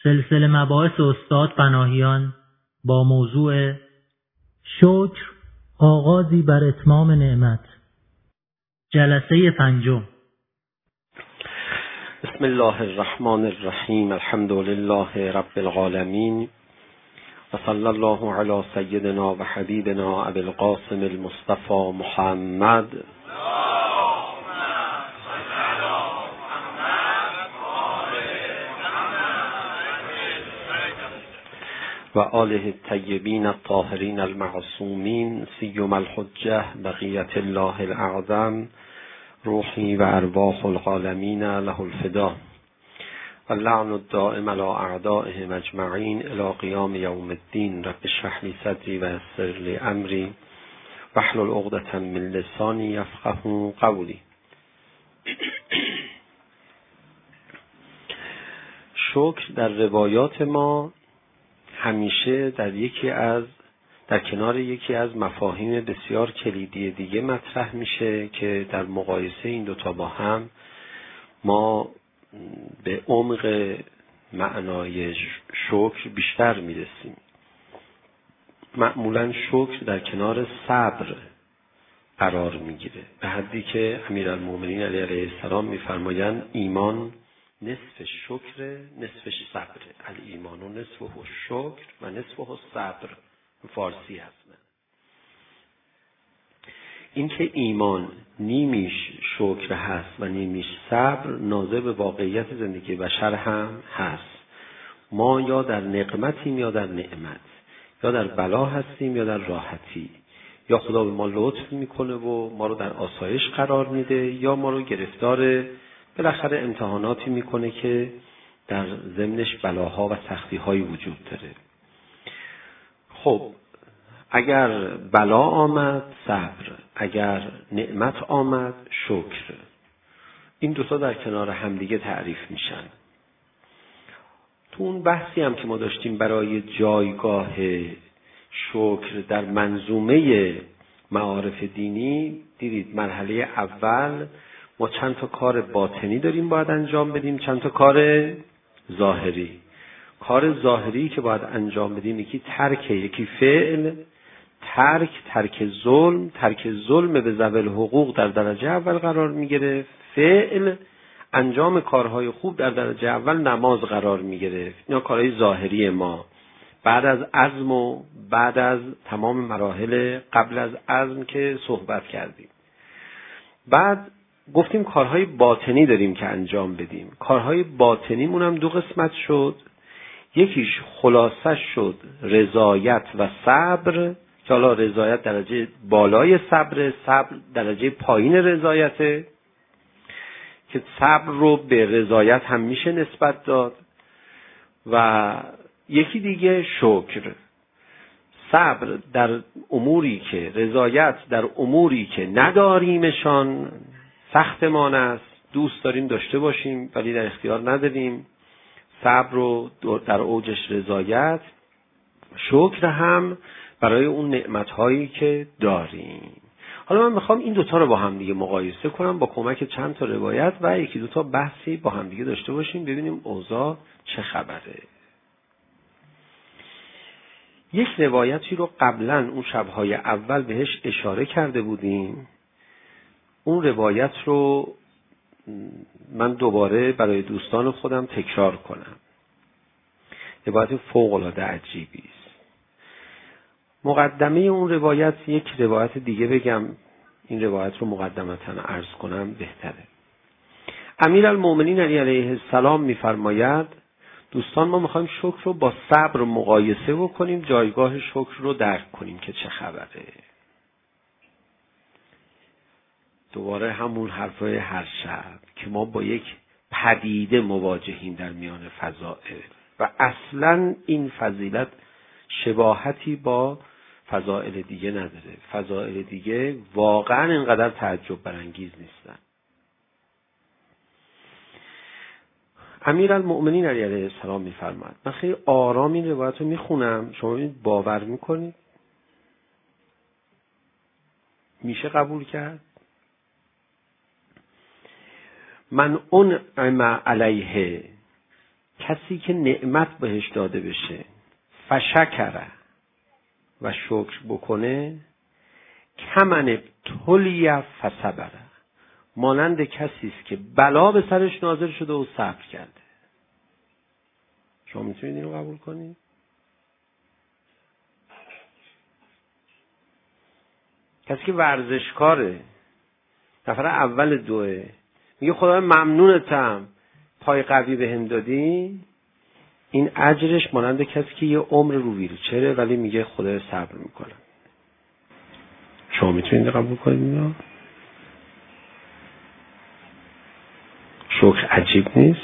سلسله مباحث استاد پناهیان با موضوع شکر، آغازی بر اتمام نعمت، جلسه 5. بسم الله الرحمن الرحیم. الحمد لله رب العالمین و صلی الله علی سیدنا و حبیبنا ابی القاسم المصطفى محمد و آله الطیبین الطاهرین المعصومین سیما الحجة بقیة الله الاعظم روحی و ارواح العالمین له الفدا و اللعن الدائم علی اعدائهم اجمعین الی قیام یوم الدین. رب اشرح لی صدری و یسر لی امری واحلل عقدة من لسانی یفقهوا قولی. شکر در روایات ما همیشه در کنار یکی از مفاهیم بسیار کلیدی دیگه مطرح میشه که در مقایسه این دوتا با هم ما به عمق معنای شکر بیشتر میرسیم. معمولا شکر در کنار صبر قرار میگیره، به حدی که امیرالمومنین علیه السلام میفرمایند ایمان نصف شکر نصفش صبر، الایمان و نصفه شکر و نصفه صبر. فارسی هست. این که ایمان نیمیش شکر هست و نیمیش صبر ناظر به واقعیت زندگی بشر هم هست. ما یا در نقمتیم یا در نعمت، یا در بلا هستیم یا در راحتی، یا خدا به ما لطف میکنه و ما رو در آسایش قرار میده، یا ما رو گرفتار بالاخره امتحاناتی میکنه که در ضمنش بلاها و سختی‌هایی وجود داره. خب اگر بلا آمد صبر، اگر نعمت آمد شکر. این دوتا در کنار همدیگه تعریف میشن. تو اون بحثی هم که ما داشتیم برای جایگاه شکر در منظومه معارف دینی، دیدید مرحله اول ما چند تا کار باطنی داریم باید انجام بدیم، چند تا کار ظاهری. کار ظاهری که باید انجام بدیم یکی ترک، یکی فعل. ترک ظلم به ذوی الحقوق در درجه اول قرار میگیره. فعل انجام کارهای خوب در درجه اول نماز قرار میگیره. اینا کارهای ظاهری ما بعد از عزم و بعد از تمام مراحل قبل از عزم که صحبت کردیم. بعد گفتیم کارهای باطنی داریم که انجام بدیم. کارهای باطنیمون هم 2 قسمت شد. یکیش خلاصه شد رضایت و صبر، که حالا رضایت درجه بالای صبر درجه پایین رضایته، که صبر رو به رضایت هم میشه نسبت داد. و یکی دیگه شکر، صبر در اموری که، رضایت در اموری که نداریمشان، سختمان است، دوست داریم داشته باشیم ولی در اختیار نداریم. صبر رو در اوجش رضایت، شکر هم برای اون نعمت‌هایی که داریم. حالا من میخوام این دوتا رو با هم دیگه مقایسه کنم با کمک چند تا روایت و یکی دوتا بحثی با هم دیگه داشته باشیم، ببینیم اوضاع چه خبره. یک روایتی رو قبلا اون شب‌های اول بهش اشاره کرده بودیم. اون روایت رو من دوباره برای دوستان خودم تکرار کنم. روایت فوق‌العاده عجیبی است. مقدمه اون روایت یک روایت دیگه بگم، این روایت رو مقدمتاً عرض کنم بهتره. امیرالمومنین علیه السلام می‌فرماید دوستان ما می‌خوایم شکر رو با صبر مقایسه بکنیم، جایگاه شکر رو درک کنیم که چه خبره. دوباره همون حرفای هر شب که ما با یک پدیده مواجهیم در میان فضائل و اصلاً این فضیلت شباهتی با فضائل دیگه نداره. فضائل دیگه واقعاً اینقدر تعجب برانگیز نیستن. امیرالمومنین علیه السلام میفرماد، من خیلی آرام این روایت رو میخونم، شما باور میکنید میشه قبول کرد؟ من انعم علیه کسی که نعمت بهش داده بشه فشکره و شکر بکنه، کمن ابتلی فصبره، مانند کسی است که بلا به سرش نازل شده و صبر کرده. شما میتونید اینو قبول کنید؟ کسی که ورزشکاره، نفر اول دوه، میگه خدای ممنونتم پای قوی بهم دادی، این اجرش مانند کسی که یه عمر رو ویلچره ولی میگه خدای صبر میکنم. شما میتونید قبول کنید اینو؟ شکر عجیب نیست؟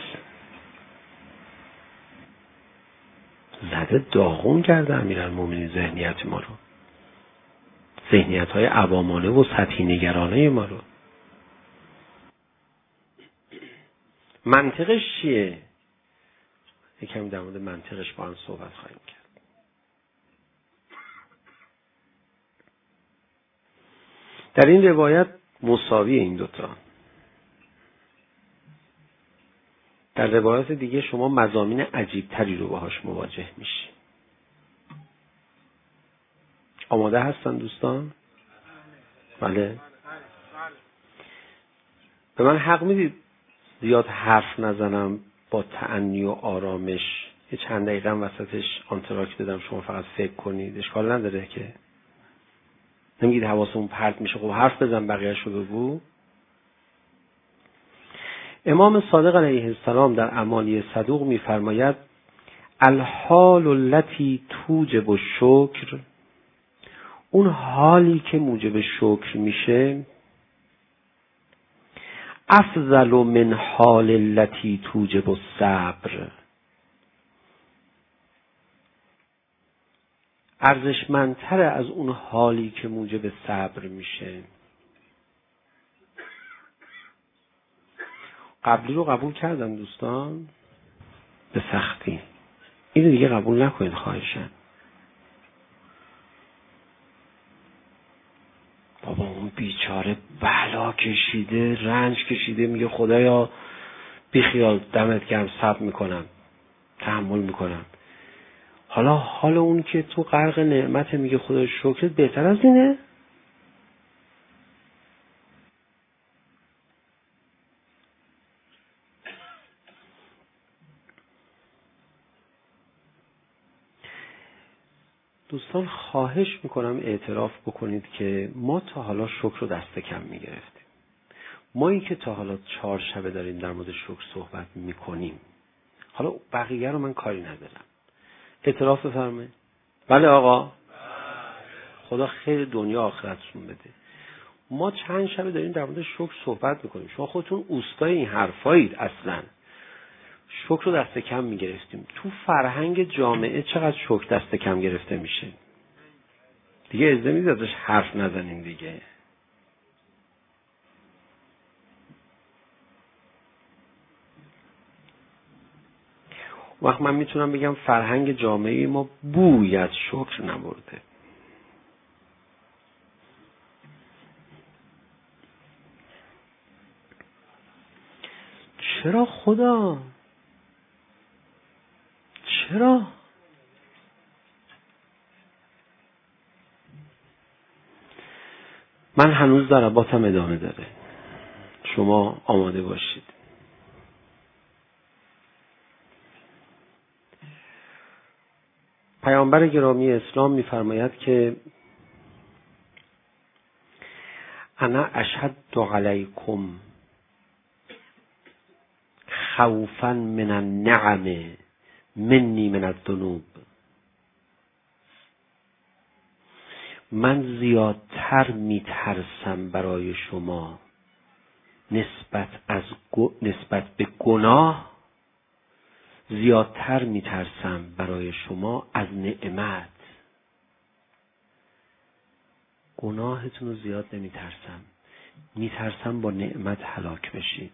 زده داغون کرده امیرالمومنین ذهنیت ما رو، ذهنیت‌های عوامانه و سطحی نگرانه ما رو. منطقش چیه؟ یکم در مورد منطقش با هم صحبت خواهیم کرد. در این روایت مساوی این دوتا. در روایات دیگه شما مضامین عجیبتری رو باهاش مواجه میشی. آماده هستن دوستان؟ بله. به من حق میدید زیاد حرف نزنم، با تأنی و آرامش یه چند دقیقه وسطش آنتراک بدم، شما فقط فکر کنید، اشکال نداره که؟ نمیگید حواسمون پرت میشه، خب حرف بزن بقیه‌اش رو بگو. امام صادق علیه السلام در اعمالی صدوق میفرماید الحال التي توجب الشکر، اون حالی که موجب شکر میشه، افضل من حال التي توجب الصبر، ارزشمندتر از اون حالی که موجب صبر میشه. قبلی رو قبول کردم دوستان؟ به سختی. اینو دیگه قبول نکنید خواهشاً. بابا اون بیچاره بلا کشیده، رنج کشیده، میگه خدایا بیخیال، دمت گرم، صبر میکنم، تحمل میکنم. حال اون که تو غرق نعمت میگه خدای شکرت بهتر از اینه؟ دوستان خواهش میکنم اعتراف بکنید که ما تا حالا شکر رو دست کم میگرفتیم. مایی که تا حالا 4 شبه داریم در مورد شکر صحبت میکنیم، حالا بقیه رو من کاری ندارم، اعتراف بفرمایید. بله آقا، خدا خیر دنیا آخرتشون بده. ما چند شبه داریم در مورد شکر صحبت میکنیم، شما خودتون اوستای این حرفایید. اصلا شکر رو دست کم میگرفتیم. تو فرهنگ جامعه چقدر شکر دست کم گرفته میشه؟ دیگه اجازه میدید ازش حرف نزنیم دیگه. وقت من میتونم بگم فرهنگ جامعه ما بوی از شکر نبرده. چرا خدا؟ چرا؟ من هنوز ضرباتم ادامه داره، شما آماده باشید. پیامبر گرامی اسلام میفرماید که انا اشهد علیکم خوفا من النعم منی من الذنوب، من زیادتر میترسم برای شما نسبت به گناه، زیادتر میترسم برای شما از نعمت. گناهتون رو زیاد نمیترسم، میترسم با نعمت هلاک بشید.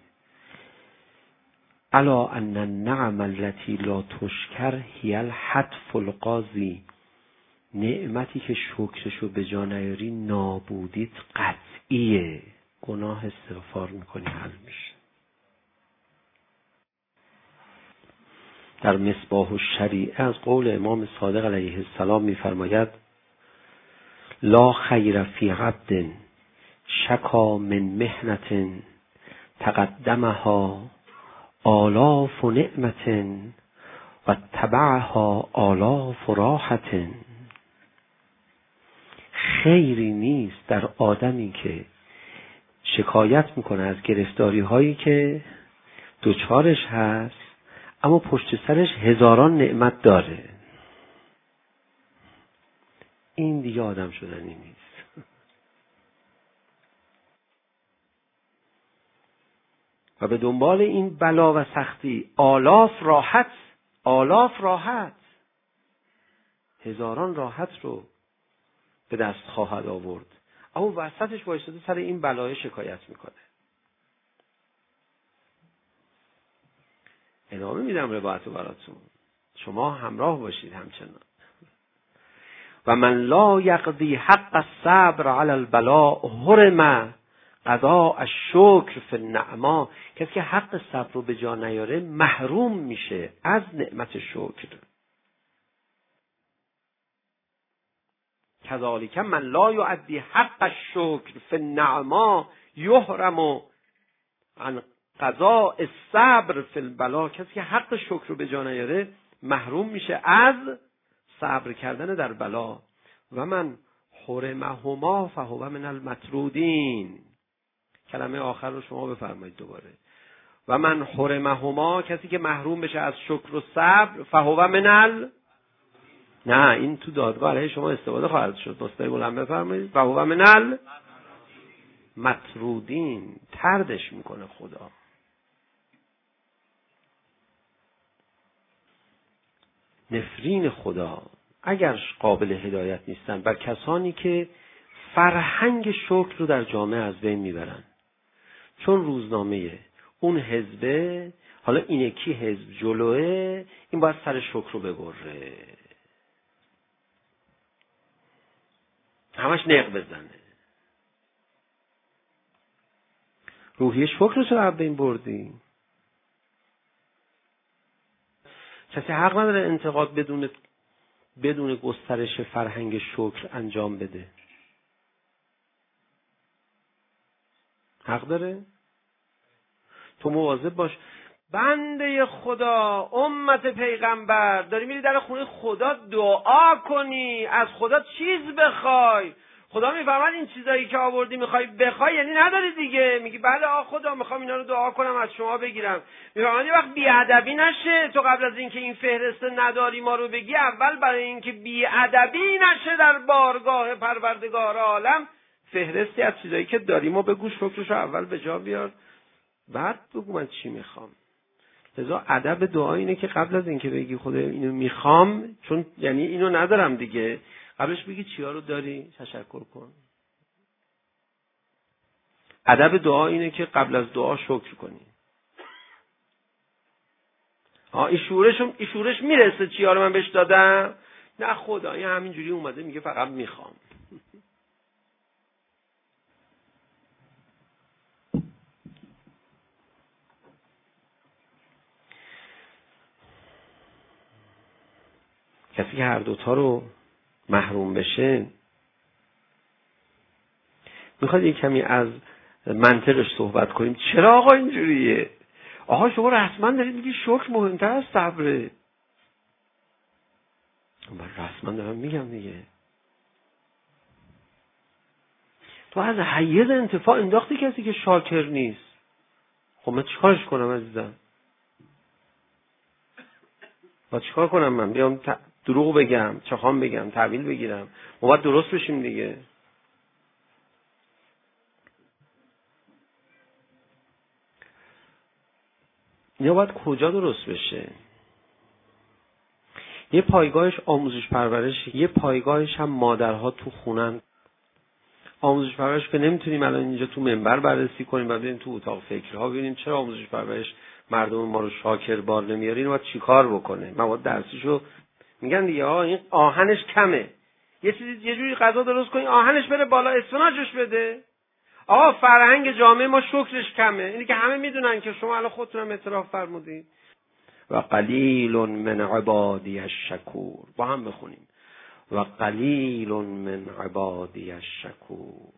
الا ان النعم التي لا تشکر هی الحتف القاضی، نعمتی که شکرشو به جا نیاری نابودیت قطعیه. گناه استغفار میکنی حل میشه. در مصباح الشریعه از قول امام صادق علیه السلام می‌فرماید لا خیر فی عبد شکا من محنة تقدمها آلاف نعمة و تبعها آلاف راحة. خیری نیست در آدمی که شکایت میکنه از گرفتاری هایی که دوچارش هست اما پشت سرش هزاران نعمت داره. این دیگه آدم شدنی نیست. و به دنبال این بلا و سختی آلاف راحت هزاران راحت رو به دست خواهد آورد، اما وسطش وایساده سر این بلای شکایت میکنه. ادامه میدم روایت براتون، شما همراه باشید همچنان. و من لا یقضی حق الصبر علی البلاء حرم قضاء الشکر فی النعما. کسی که حق صبر رو به جا نیاره محروم میشه از نعمت شکر. کذالک من لا یؤدی حق الشکر فی النعما یحرم عن قضاء الصبر فی البلاء. کسی که حق شکر رو به جا نیاره محروم میشه از صبر کردن در بلا. و من حرمهما فهو من المطرودین. کلمه آخر رو شما بفرمایید دوباره. و من حرمهما، کسی که محروم بشه از شکر و صبر، فهو من نه، این تو دادگاه علیه شما استفاده خواهد شد. مستقیم بلند بفرمایید. فهو من المطرودین. طردش میکنه خدا. نفرین خدا اگر قابل هدایت نیستن بر کسانی که فرهنگ شکر رو در جامعه از بین میبرن. چون روزنامه اون حزبه، حالا این یکی حزب جلوه، این باید سر شکر رو ببره، همش نق بزنه. روحیه شکر رو چرا از بین بردی؟ کسی حق نداره انتقاد بدون گسترش فرهنگ شکر انجام بده. حق داره؟ تو مواظب باش. بنده خدا، امت پیغمبر، داری میری در خونه خدا دعا کنی، از خدا چیز بخوای. خدا میفهمد این چیزایی که آوردی میخوای بخوای، یعنی نداری دیگه. میگی بله خدا میخوام اینا رو دعا کنم از شما بگیرم. میفهمد یه وقت بیادبی نشه. تو قبل از اینکه این فهرست نداری ما رو بگی، اول برای اینکه بیادبی نشه در بارگاه پروردگار عالم، فهرستی از چیزایی که داریم و بگو، شکرشو اول به جا بیار، بعد بگو من چی میخوام. لذا ادب دعا اینه که قبل از اینکه بگی خدا اینو میخوام، چون یعنی اینو ندارم دیگه، قبلش بگی چیا رو داری، تشکر کن. ادب دعا اینه که قبل از دعا شکر کنی. این شورش میرسه چیا رو من بهش دادم؟ نه خدا، این همینجوری اومده میگه فقط میخوام. کسی که هر دوتا رو محروم بشه، میخواد یک کمی از منطقش صحبت کنیم. چرا آقا اینجوریه؟ آقا شما رسما دارید میگی شکر مهمتر از صبره. من رسما دارم میگم دیگه. تو از حیز انتفاع انداختی کسی که شاکر نیست. خب من چیکارش کنم عزیزم؟ با چیکار کنم؟ من بیام دروغ بگم، چخام بگم، تحویل بگیرم؟ ما باید درست بشیم دیگه. یا باید کجا درست بشه؟ یه پایگاهش آموزش پرورش، یه پایگاهش هم مادرها تو خونن. آموزش پرورش که نمیتونیم الان اینجا تو منبر بررسی کنیم و بریم تو اتاق فکرها ببینیم چرا آموزش پرورش مردم ما رو شاکر بار نمیاره. اینو باید چیکار بکنه؟ مواد درسیشو میگن دیگه این آهنش کمه، یه جوری غذا درست کنی آهنش بره بالا، اسفناجش بده. آقا فرهنگ جامعه ما شکرش کمه. اینی که همه میدونن که شما الان خودتونم اعتراف فرمودید. و قلیل من عبادی الشکور. با هم بخونیم و قلیل من عبادی الشکور.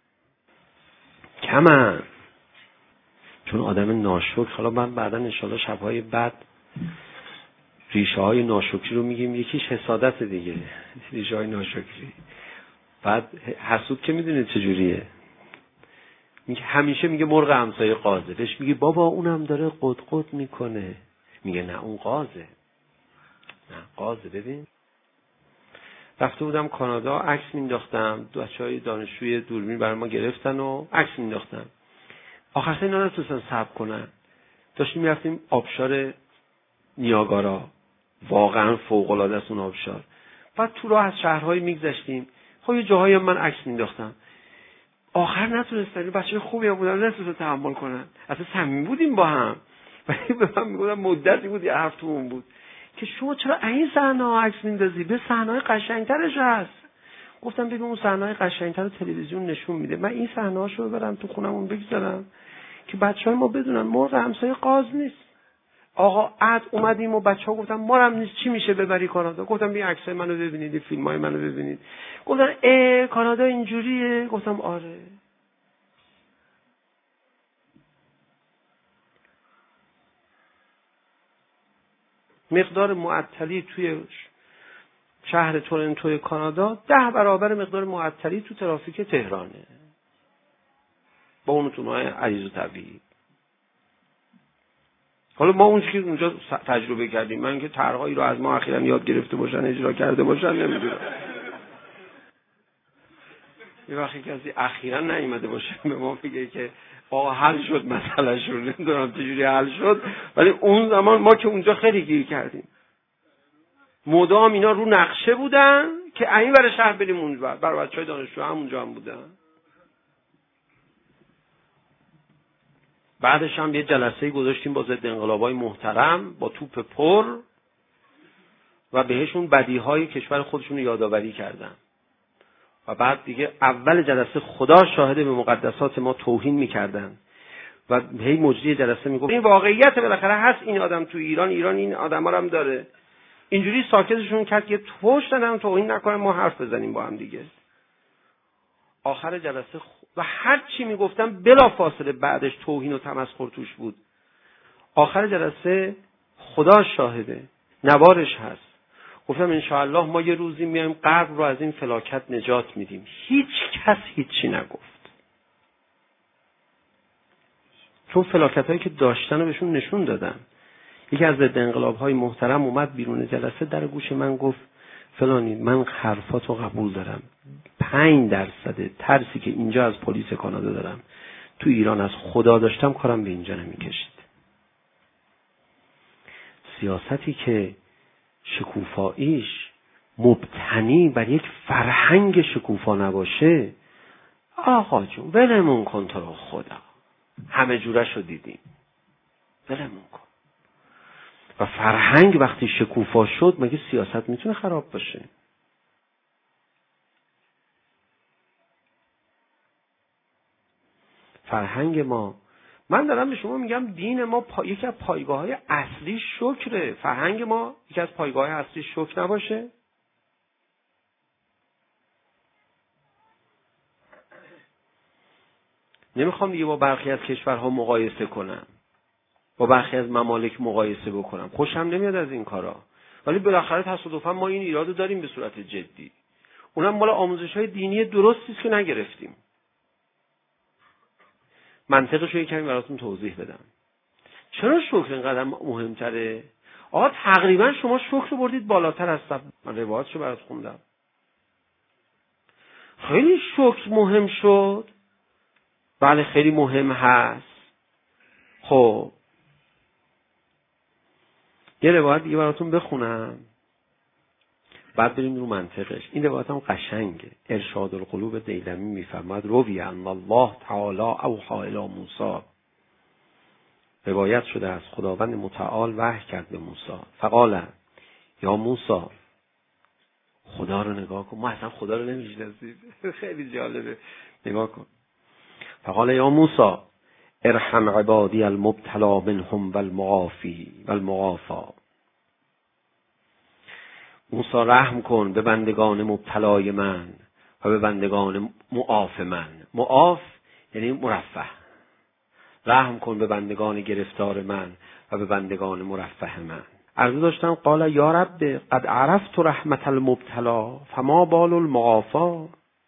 کمن، چون آدم ناشکر. حالا من بعدا انشالله شبهای بعد ریشه های ناشکری رو میگیم. یکیش حسادت دیگه، ریشه های ناشکری. بعد حسود که میدونید چجوریه، همیشه میگه مرغ همسایه قازه. بهش میگه بابا اونم داره قد میکنه، میگه نه اون قازه، نه قازه. ببین رفته بودم کانادا، عکس مینداختم، بچهای دانشجوی دوربین برای ما گرفتن و عکس مینداختن. آخر سر اینا نتونستن صبر کنن. داشتیم میرفتیم آبشار نیاگارا، واقعا فوق العاده است اون آبشار. بعد تو راه از شهرهای میگذشتیم، خب یه جاهایی من عکس مینداختم. آخر نتونستن، بچه‌های خوبی هم بودن، نتونستن تحمل کنن. اصلا صمیمی بودیم با هم، ولی به من میگفتن مدتی بود یه حرف تو اون بود که شما چرا این صحنه‌ها عکس میندازی؟ به صحنه‌های قشنگترش هست. گفتم ببین اون صحنه‌های قشنگتر رو تلویزیون نشون میده، من این صحنه‌هاشو ببرم تو خونمون بگذارم که بچه‌های ما بدونن مرغ همسایه قاز نیست. آقا عد اومدیم و بچه‌ها گفتن ما هم نیست، چی میشه ببری کانادا؟ گفتم این عکسای منو ببینید، این فیلمای منو ببینید. گفتن کانادا اینجوریه؟ گفتم آره. مقدار معطلی توی شهر تورنتو کانادا 10 برابر مقدار معطلی تو ترافیک تهرانه، با اون اتوبان‌های عریض و طبیعی. حالا ما اون که اونجا تجربه کردیم، من که طرح‌هایی رو از ما اخیراً یاد گرفته باشن، اجرا کرده باشن نمیدونم. یه وقتی کسی اخیراً نیومده باشه به ما بگه که آقا حل شد مسئله شد، نمیدونم چجوری حل شد، ولی اون زمان ما که اونجا خیلی گیر کردیم. مدام اینا رو نقشه بودن که این ور شهر بریم اونور. برای بچهای دانشجو همونجا هم بودن. بعدش هم یه جلسه‌ای گذاشتیم با ضد انقلابای محترم، با توپ پر، و بهشون بدیهای کشور خودشون رو یادآوری کردن. و بعد دیگه اول جلسه خدا شاهده به مقدسات ما توهین میکردن و هی مجری جلسه میگفت این واقعیت بالاخره هست، این آدم تو ایران این آدما رو هم داره. اینجوری ساکتشون کرد که پشت هم توهین نکنن، ما حرف بزنیم با هم دیگه. آخر جلسه و هر چی میگفتم بلا فاصله بعدش توهین و تمسخر توش بود. آخر جلسه خدا شاهده نوارش هست، گفتم انشاءالله ما یه روزی میایم غرب رو از این فلاکت نجات میدیم. هیچ کس هیچی نگفت، چون فلاکت هایی که داشتن رو بهشون نشون دادن. یکی از ضد انقلاب های محترم اومد بیرون جلسه، در گوش من گفت فلانی من حرفاتو قبول دارم، 5% ترسی که اینجا از پلیس کانادا دارم تو ایران از خدا داشتم کارم به اینجا نمیکشید. سیاستی که شکوفاییش مبتنی بر یک فرهنگ شکوفا نباشه، آقا جون ولمون کن تو رو خدا، همه جورش رو دیدیم، ولمون کن. و فرهنگ وقتی شکوفا شد مگه سیاست میتونه خراب باشه؟ فرهنگ ما، من دارم به شما میگم دین ما یکی از پایگاه‌های اصلی شکره. فرهنگ ما یکی از پایگاه‌های اصلی شکر نباشه؟ نمیخوام دیگه با برخی از کشورها مقایسه کنم، با برخی از ممالک مقایسه بکنم، خوشم نمیاد از این کارا، ولی بالاخره تصادفاً ما این ایرادو داریم به صورت جدی. اونم مال آموزش‌های دینی درستی است که نگرفتیم. منطقش رو یه کمی براتون توضیح بدم. چرا شکر اینقدر مهمتره؟ آقا تقریبا شما شکر رو بردید بالاتر از سب. من روایتشو برات خوندم. خیلی شکر مهم شد. بله خیلی مهم هست. خب یه روایت دیگه براتون بخونم بعد بریم رو منطقش. این روایت هم قشنگه. ارشاد القلوب دیلمی میفرماد روی ان الله تعالی اوحی الی موسی، روایت شده از خداوند متعال وحی کرد به موسی. فقال یا موسی، خدا رو نگاه کن، ما اصلا خدا رو نمیشناسیم. خیلی جالبه، نگاه کن. فقال یا موسی ارحم عبادی المبتلا منهم والمعافی. موسی رحم کن به بندگان مبتلای من و به بندگان معاف من. معاف یعنی مرفه. رحم کن به بندگان گرفتار من و به بندگان مرفه من. عرض داشتم قال یا رب قد عرفت رحمت المبتلا فما بال المعافی.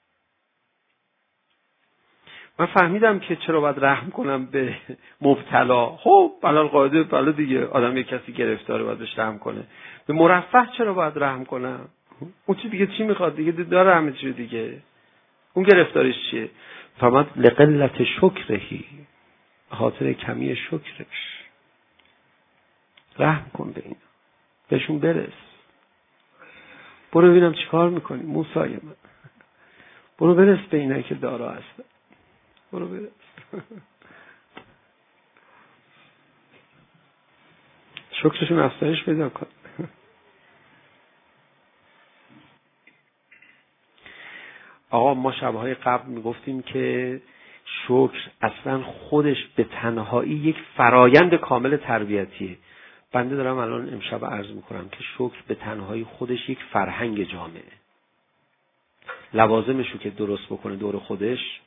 من فهمیدم که چرا باید رحم کنم به مبتلا. خب بلال قاعده بله دیگه، آدم یک کسی گرفتاره باید بهش رحم کنه. به مرفه چرا باید رحم کنم؟ اون چی دیگه چی میخواد دیگه؟ داره همه چی دیگه. اون گرفتارش چیه؟ فقط لقلت شکرهی، خاطر کمی شکرش. رحم کن به اینا، بهشون برس. برو ببینم چی کار میکنی موسای من. برو برس به اینا که دارا هستن. برو برس. شکرشون افزایش پیدا کن. آقا ما شبهای قبل میگفتیم که شکر اصلا خودش به تنهایی یک فرایند کامل تربیتیه. بنده دارم الان امشب عرض میکنم که شکر به تنهایی خودش یک فرهنگ جامعه. لوازمشو که درست بکنه دور خودش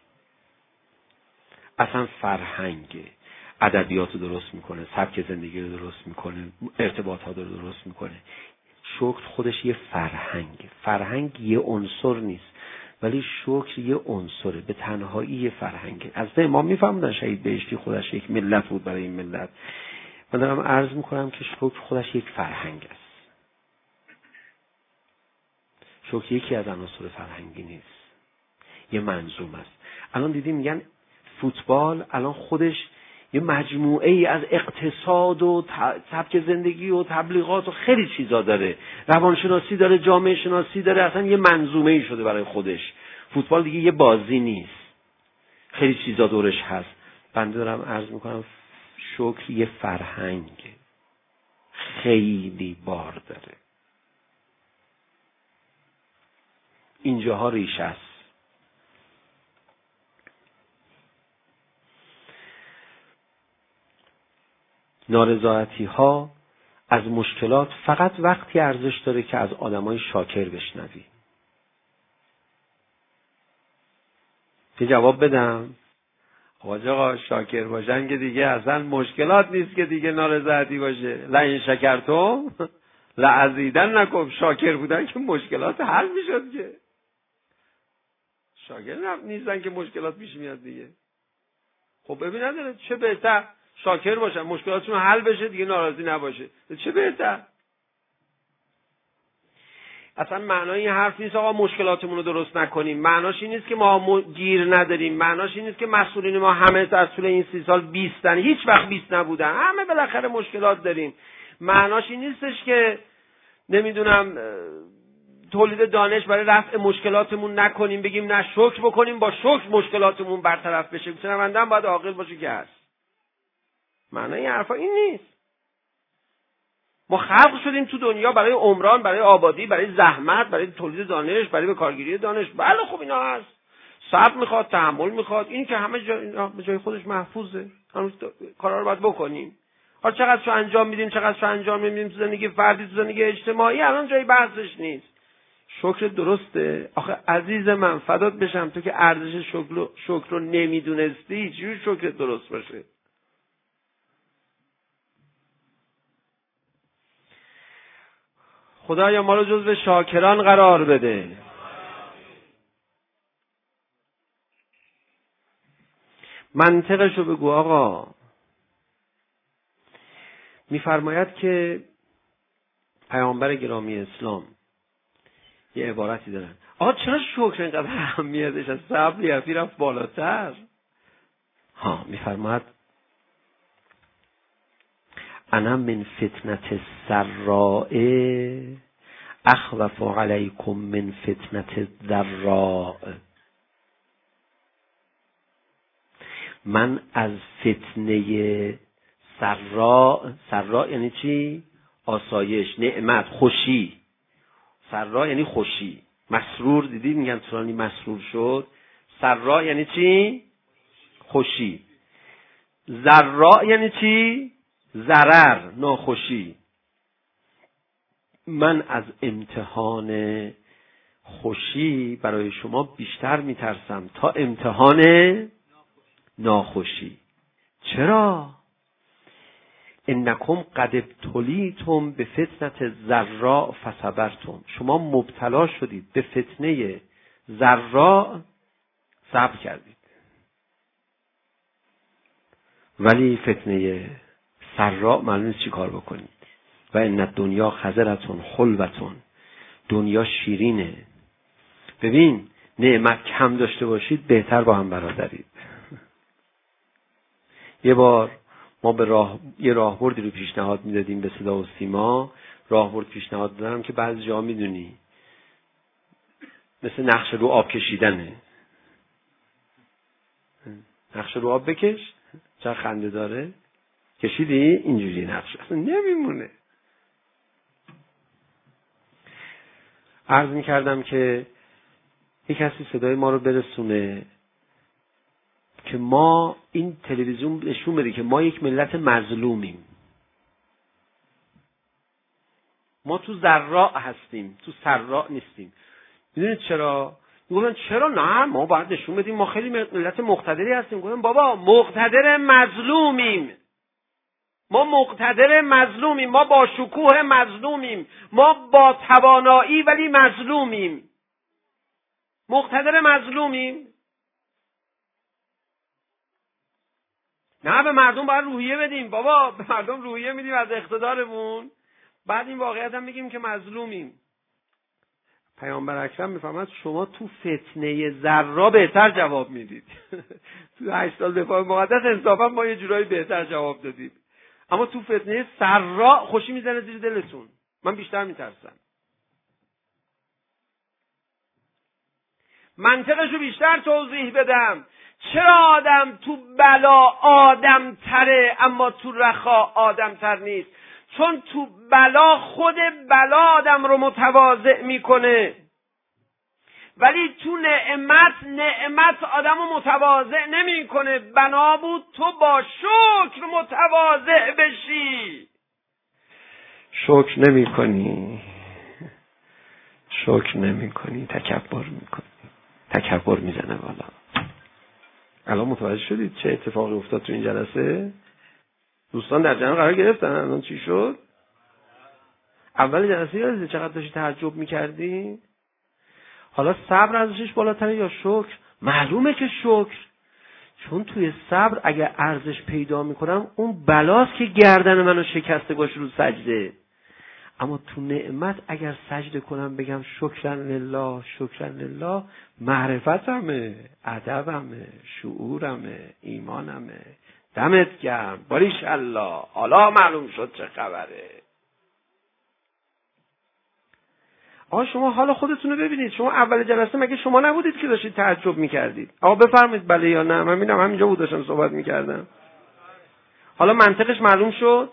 اصلا فرهنگه. ادبیات رو درست میکنه، سبک زندگی رو درست میکنه، ارتباطات رو درست میکنه. شکر خودش یه فرهنگه. فرهنگ یه عنصر نیست، ولی شکر یه عنصره، به تنهایی یه فرهنگه. از امام میفهمدن شهید بهشتی خودش یک ملت بود برای این ملت. من دارم عرض میکنم که شکر خودش یک فرهنگ است. شکر یکی از عناصر فرهنگی نیست، یه منظوم است. الان دیدیم میگن فوتبال الان خودش یه مجموعه ای از اقتصاد و سبک زندگی و تبلیغات و خیلی چیزا داره، روانشناسی داره، جامعه شناسی داره، اصلا یه منظومه ای شده برای خودش. فوتبال دیگه یه بازی نیست، خیلی چیزا دورش هست. بنده دارم عرض میکنم شکر یه فرهنگه، خیلی بار داره. اینجاها ریشه است. نارضایتی ها از مشکلات فقط وقتی ارزش داره که از آدمای شاکر بشنوی. که جواب بدم آقا شاکر باشن که دیگه اصلا مشکلات نیست که دیگه نارضایتی باشه. لئن شکرتم لازیدنکم. شاکر بودن که مشکلات حل میشد که. شاکر نیستن که مشکلات پیش میاد دیگه. خب ببین نداره چه بهتر شاکر باشن مشکلاتشون حل بشه دیگه ناراضی نباشه. چه بهتر. اصلا معنای این حرف نیست آقا مشکلاتمون رو درست نکنیم. معناش این نیست که ما گیر نداریم. معناش این نیست که مسئولین ما همه از طول این 30 سال 20 هیچ وقت 20 نبودن. همه بالاخره مشکلات داریم. معناش این نیستش که نمیدونم تولید دانش برای رفع مشکلاتمون نکنیم، بگیم نه شکر بکنیم با شکر مشکلاتمون برطرف بشه. شنونده هم باید عاقل باشه که هست. معنای این حرفا این نیست. ما خلق شدیم تو دنیا برای عمران، برای آبادی، برای زحمت، برای تولید دانش، برای به کارگیری دانش. بله خب اینا هست. صبر میخواد، تحمل میخواد. این که همه جای خودش محفوظه. هنوز کارا رو باید بکنیم. حالا چقدرشو انجام میدیم، چقدرشو انجام نمیدیم تو زندگی فردی، تو زندگی اجتماعی، الان جای بحثش نیست. شکر درسته. آخه عزیز من فدات بشم، تو که ارزش شکر رو نمیدونستی چجوری شکر درست باشه؟ خدایا ما رو جزو شاکران قرار بده. منطقشو بگو آقا. میفرماید که پیامبر گرامی اسلام یه عبارتی دارن. آقا چرا شکر اینقدر اهمیتش از صبر یفی رفت بالاتر؟ میفرماید انا من فتنة السراء اخوف علیکم من فتنة الضراء. من از فتنه سراء یعنی چی؟ آسایش، نعمت، خوشی. سراء یعنی خوشی. مسرور دیدی میگن فلانی مسرور شد. سراء یعنی چی؟ خوشی. ضراء یعنی چی؟ ضرر، ناخوشی. من از امتحان خوشی برای شما بیشتر میترسم تا امتحان ناخوشی. چرا؟ انکم قد ابتلیتم به فتنة ضراء فصبرتم. شما مبتلا شدید به فتنه ضراء، صبر کردید. ولی فتنه سراء معلوم نیست چی کار بکنید. و ان الدنیا خضرتون خلوتون، دنیا شیرینه. ببین نعمت کم داشته باشید بهتر با هم برادرید. یه بار ما به یه راهبردی رو پیشنهاد میدادیم به صدا و سیما. راهبرد پیشنهاد دادم که بعضی جا میدونی مثل نقشه رو آب کشیدنه. نقشه رو آب بکش، چه خنده داره. کشیدی اینجوری نقشه اصلا نمیمونه. عرض میکردم که یک کسی صدای ما رو برسونه که ما این تلویزیون نشون بده که ما یک ملت مظلومیم. ما تو ضراء هستیم، تو سراء نیستیم. میدونید چرا؟ میگن چرا؟ نه ما باید نشون بدیم ما خیلی ملت مقتدری هستیم. میگن بابا مقتدر مظلومیم. ما مقتدر مظلومیم، ما با شکوه مظلومیم، ما با توانایی ولی مظلومیم. مقتدر مظلومیم. نه به مردم باید روحیه بدیم. بابا به مردم روحیه میدیم از اقتدارمون، بعد این واقعیت هم میگیم که مظلومیم. پیامبر اکرم میفرماد شما تو فتنه ذرا بهتر جواب میدید. تو 8 سال دفاع مقدس انصافا ما یه جورایی بهتر جواب دادیم، اما تو فتنه سرا خوشی میزنه زیر دلتون. من بیشتر میترسم. منطقشو بیشتر توضیح بدم. چرا آدم تو بلا آدم تره اما تو رخا آدم تر نیست؟ چون تو بلا خود بلا آدم رو متواضع میکنه، ولی تو نعمت آدم رو متواضع نمیکنه. بنا بود تو با شکر متواضع بشی. شکر نمی کنی، تکبر میکنی. تکبر میزنه بالا. الان متوجه شدید چه اتفاقی افتاد تو این جلسه؟ دوستان در جمع قرار گرفتن. الان چی شد؟ اول جلسه یادته چقدر داشتی تعجب میکردی؟ حالا صبر ارزشش بالاتره یا شکر؟ معلومه که شکر. چون توی صبر اگر ارزش پیدا میکنم اون بلاست که گردن منو شکسته باشه رو سجده. اما تو نعمت اگر سجده کنم بگم شکرن لله، معرفتمه، ادبمه، شعورمه، ایمانمه. دمت گرم، باریکالله، حالا معلوم شد چه خبره. آقا شما حالا خودتون رو ببینید. شما اول جلسه مگه شما نبودید که داشتید تعجب میکردید؟ آقا بفرمایید بله یا نه. من میدونم همینجا بود داشتم صحبت میکردم. حالا منطقش معلوم شد؟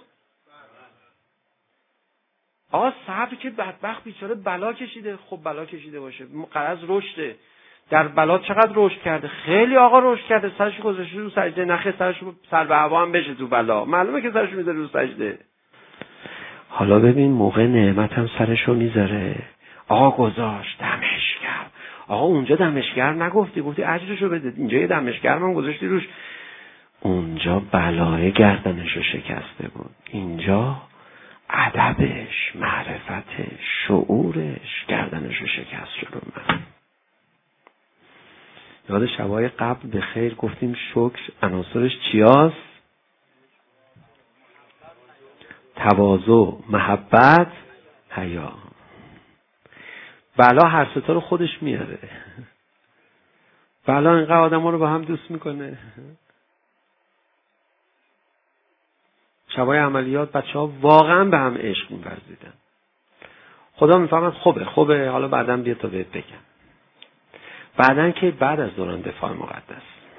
آقا صبر که بدبخت بیچاره بلا کشیده. خب بلا کشیده باشه، غرض رشده. در بلا چقدر رشد کرده؟ خیلی آقا رشد کرده. سرش گذاشته رو سجده، نخه سرش سر به هوا هم بشه تو بلا. معلومه که سرش میذاره رو سجده. حالا ببین موقع نعمت هم سرشو میذاره. آقا گذاشت دمشگر. آقا اونجا دمشگر نگفتی، گفتی اجرشو بده. اینجا یه دمشگر من گذاشتی روش. اونجا بلای گردنشو شکسته بود. اینجا ادبش، معرفتش، شعورش گردنشو شکست شد. من یاد شبای قبل به خیر گفتیم شکر عناصرش چیاست؟ تواضع، محبت، حیا. بلا هر ستا رو خودش میاره. بلا اینقدر آدم رو با هم دوست میکنه. شبای عملیات بچه‌ها واقعا به هم عشق می‌ورزیدن. خدا میفهمد خوبه حالا بعداً بیا تا بهت بگم. بعداً که بعد از دوران دفاع مقدس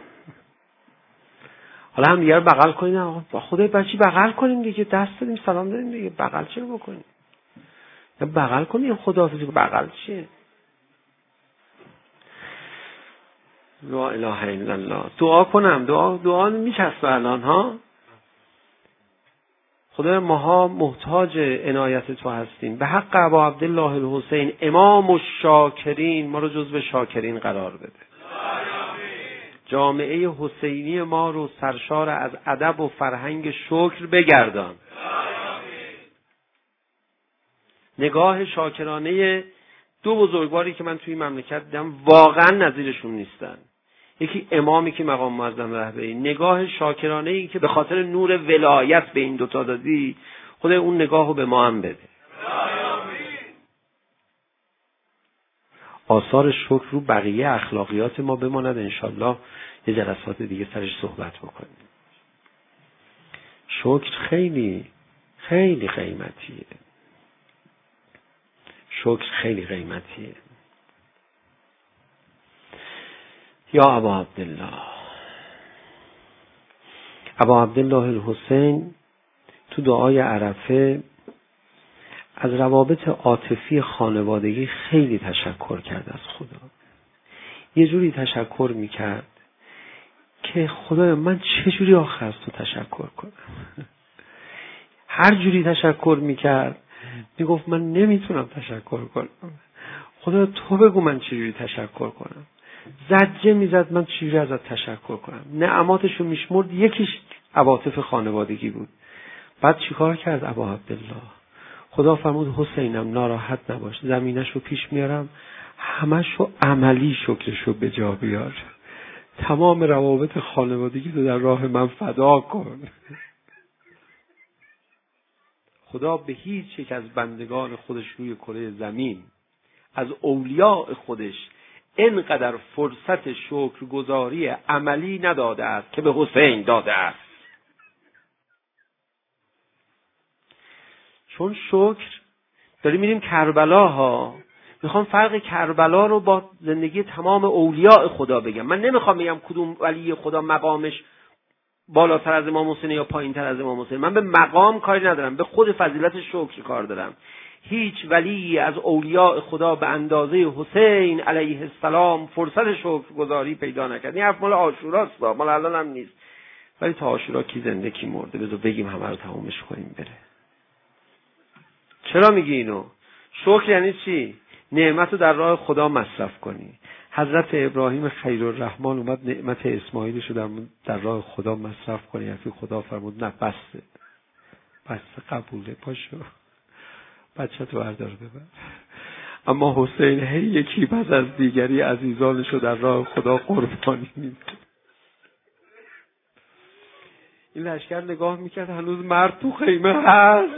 حالا هم دیگه رو بغل کنیم. آقا با خدای بچی بغل کنیم دیگه، دست بدیم سلام دادیم دیگه. بغل چرا بکنیم؟ یا بغل کنیم خداحافظی. بغل چیه؟ لا اله الا الله. دعا کنم؟ دعا میچسبه الان ها. خدای ماها محتاج عنایت تو هستیم. به حق ابا عبدالله الحسین امام الشاکرین ما رو جزو شاکرین قرار بده. جامعه حسینی ما رو سرشار از ادب و فرهنگ شکر بگردان. نگاه شاکرانه دو بزرگواری که من توی مملکت دیدم واقعا نظیرشون نیستن. یکی امامی که مقام معظم رهبری، نگاه شاکرانه این که به خاطر نور ولایت به این دوتا دادی، خدای اون نگاه رو به ما هم بده. آثار شکر رو بقیه اخلاقیات ما بماند. انشالله یه جلسات دیگه سرش صحبت بکنیم. شکر خیلی خیلی قیمتیه. شکر خیلی قیمتیه. یا ابا عبدالله، ابا عبدالله الحسین تو دعای عرفه از روابط عاطفی خانوادگی خیلی تشکر کرد از خدا. یه جوری تشکر میکرد که خدایا من چجوری آخر از تو تشکر کنم. هر جوری تشکر میکرد میگفت من نمیتونم تشکر کنم. خدایا تو بگو من چجوری تشکر کنم. زجه میزد من چجوری ازت تشکر کنم. نعماتشو میشمرد، یکیش عواطف خانوادگی بود. بعد چیکار کرد ابا عبدالله؟ خدا فرمود حسینم ناراحت نباش، زمینشو پیش میارم، همشو عملی شکرشو به جا بیار. تمام روابط خانوادگی رو در راه من فدا کن. خدا به هیچ یک از بندگان خودش روی کره زمین از اولیاء خودش اینقدر فرصت شکرگزاری عملی نداده است که به حسین داده است. چون شکر داریم میریم کربلا ها، میخوام فرق کربلا رو با زندگی تمام اولیاء خدا بگم. من نمیخوام بگم کدوم ولی خدا مقامش بالاتر از امام حسین یا پایینتر از امام حسین. من به مقام کاری ندارم، به خود فضیلت شکر کار دارم. هیچ ولی از اولیاء خدا به اندازه حسین علیه السلام فرصت شکرگزاری پیدا نکرد. این حرف مال عاشوراست، مال الان هم نیست. ولی تا عاشورا کی زنده کی مرده، بذار بگیم همه رو تمومش کنیم بره. چرا میگی اینو؟ شکر یعنی چی؟ نعمت رو در راه خدا مصرف کنی. حضرت ابراهیم خلیل‌الرحمن اومد نعمت اسماعیلش رو در راه خدا مصرف کنی. یعنی خدا فرمود نه بسته قبوله، پاشو بچه تو بردار ببر. اما حسین هی یکی پس از دیگری عزیزانش رو در راه خدا قربانی میده. این لشکر نگاه میکرد هنوز مرد تو خیمه هست.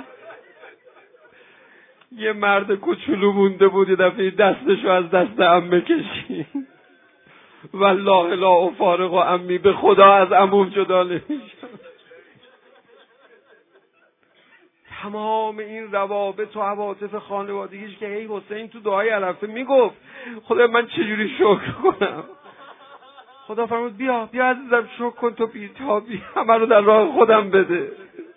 یه مرد کوچولو مونده بود، یه دفعه دستشو از دست عمه کشید. والله لا افارق و عمی، به خدا از عموم جدا نمیشم. تمام این روابط و عواطف خانوادگیش که هی حسین تو دعای عرفه میگفت خدا من چجوری شکر کنم. خدا فرمود بیا عزیزم شکر کن، تو بی‌تابی، همه رو در راه خودم بده.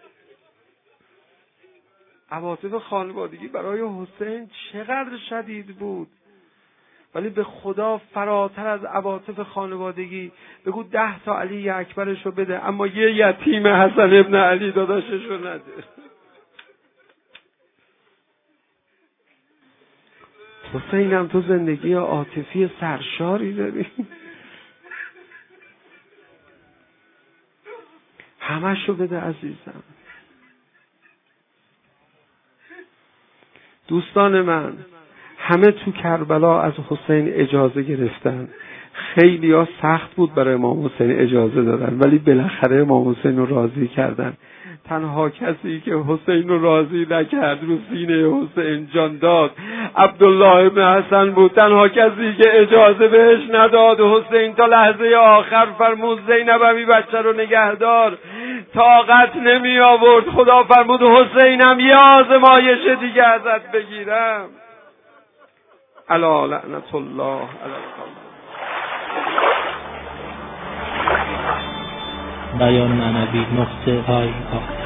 عواطف خانوادگی برای حسین چقدر شدید بود. ولی به خدا فراتر از عواطف خانوادگی بگو 10 تا علی اکبرشو بده اما یه یتیم حسن ابن علی داداششو نده. حسینم تو زندگی عاطفی سرشاری داری، همشو بده عزیزم. دوستان من، همه تو کربلا از حسین اجازه گرفتن. خیلی ها سخت بود برای امام حسین اجازه دادن، ولی بالاخره امام حسین رو راضی کردن. تنها کسی که حسین رو راضی نکرد، رو سینه حسین جان داد، عبدالله ابن حسن بود. تنها کسی که اجازه بهش نداد. حسین تا لحظه آخر فرمود زینبمی بچه رو نگهدار، طاقت نمی آورد. خدا فرمود حسینم یه آزمایش دیگه ازت بگیرم. الا لعنت الله علی الظالمین. بیان معنوی نقطه های